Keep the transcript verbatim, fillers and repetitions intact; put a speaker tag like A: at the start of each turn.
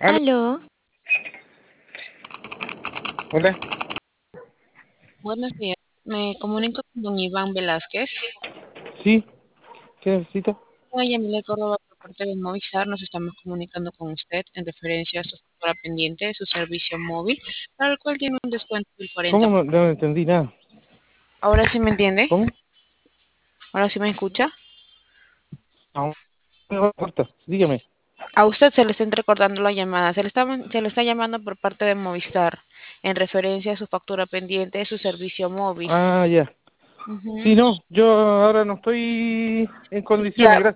A: Aló,
B: Aló,
A: hola.
B: buenos días. Me comunico con don Iván Velázquez.
A: Sí, ¿qué necesita?
B: Soy Yamile Córdoba por parte de Movistar. Nos estamos comunicando con usted en referencia a su factura pendiente de su servicio móvil, para el cual tiene un descuento del
A: ¿Cómo
B: cuarenta por ciento.
A: no, no entendí nada?
B: Ahora sí me entiende,
A: ¿Cómo?
B: ahora sí me escucha.
A: Aún no me importa, dígame.
B: A usted se le está entrecortando la llamada. Se le está, se le está llamando por parte de Movistar en referencia a su factura pendiente de su servicio móvil.
A: Ah, ya.
B: Ujú.
A: Sí, no, yo ahora no estoy en condiciones,
B: Ya,
A: gracias.